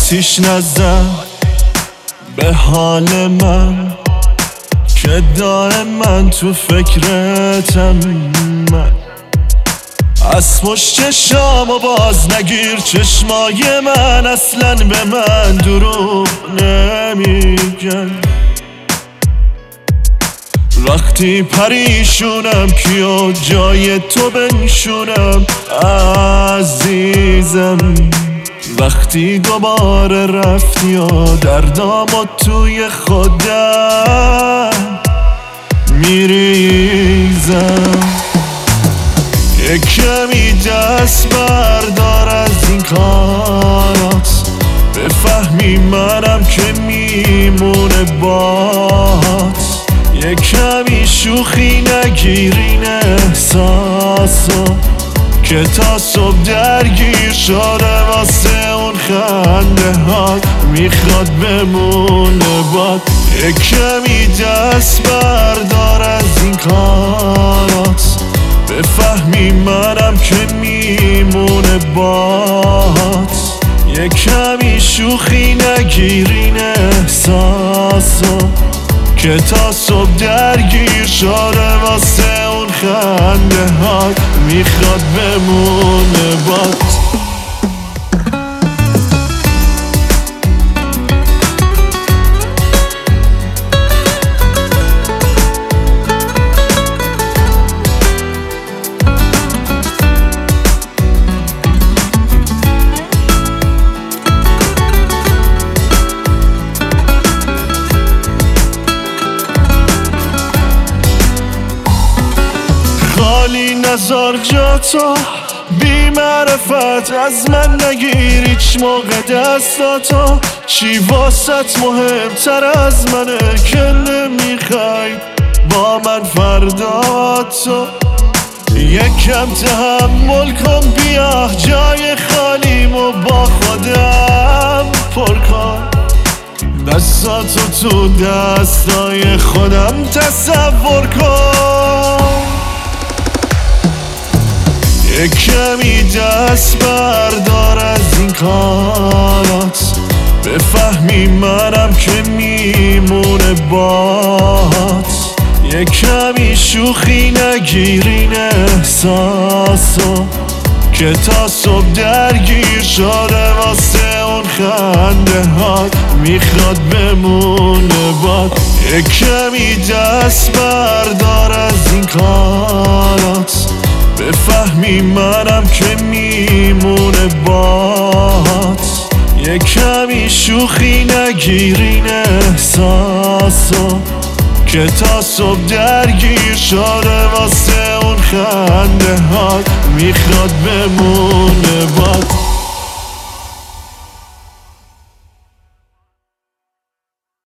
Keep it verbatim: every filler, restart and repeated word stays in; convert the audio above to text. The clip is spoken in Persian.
آتیش نزن به حال من که دائما تو فکرتم. من از پشت چشام و باز نگیر، چشمای من اصلا به من دروغ نمیگن. وقتی پریشونم کیو جای تو بنشونم عزیزم. وقتی دوباره رفتی و دردامو توی خودم میریزم. یک کمی دست بردار از این کارات، بفهمی منم که میمونه باهات. یک کمی شوخی نگیرین احساسو که تا صبح درگیر شده واسه اون خنده هات، میخواد بمونه باد. یک کمی دست بردار از این کارات، بفهمی منم که میمونه باهات. یک کمی شوخی نگیرین احساسو که تا صبح درگیر شده واسه اون خنده هات، میخواد بمونه باد. خالی نزار جاتو، بی معرفت از من نگیر هیچ موقع دستاتو. چی واسط مهمتر از منه که نمیخوای با من فردا تو. یکم تحمل کن، بیا جای خالیمو با خودم پر کن. دستاتو تو دستای خودم تصور کن. یک کمی دست بردار از این کارات، بفهمی منم که میمونه باهات. یک کمی شوخی نگیرین احساسو که تا صبح درگیر شده واسه اون خنده هات، میخواد بمونه باد. یک کمی دست بردار از این کارات، بفهمی منم که میمونه باهات. یک کمی شوخی نگیرین احساسو که تا صبح درگیر شده واسه اون خنده هات، میخواد بمونه باد.